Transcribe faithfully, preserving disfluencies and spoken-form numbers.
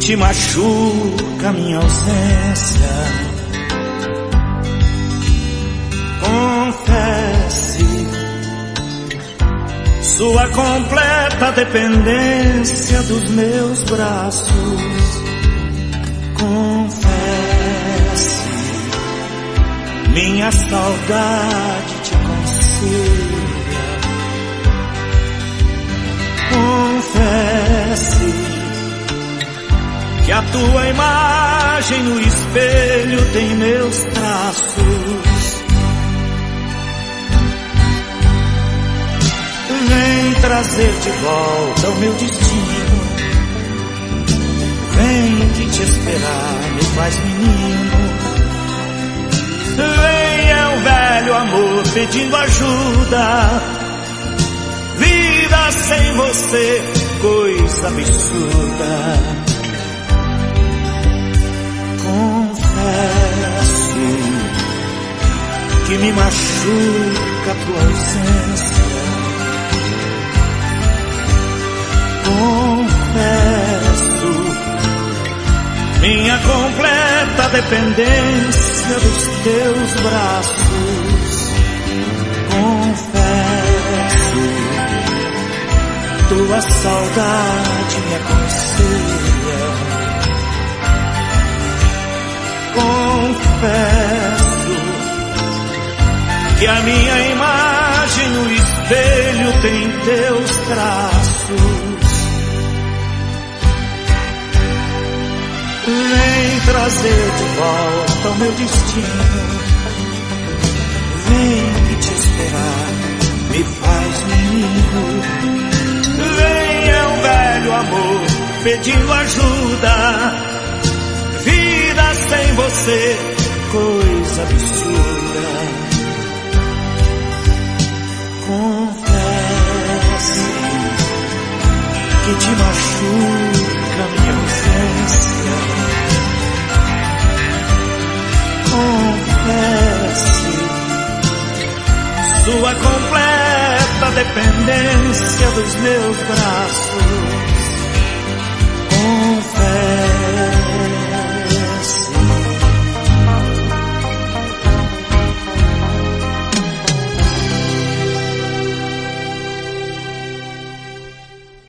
te machuca minha ausência. Confesse sua completa dependência dos meus braços. Confesse minha saudade te aconselha. Confesse que a tua imagem no espelho tem meus traços. Vem trazer de volta o meu destino. Vem que te esperar me faz menino. Vem, é um velho amor pedindo ajuda. Vida sem você, coisa absurda. Confesso que me machuca a tua ausência. Confesso minha completa dependência dos teus braços. Confesso tua saudade me aconselha. Confesso que a minha imagem no espelho tem teus traços. Vem trazer de volta o meu destino. Vem que te esperar me faz menino. Vem, é um velho amor pedindo ajuda. Vida sem você, coisa absurda. Confesse que te machuca minha ausência. Confesse sua completa dependência dos meus braços.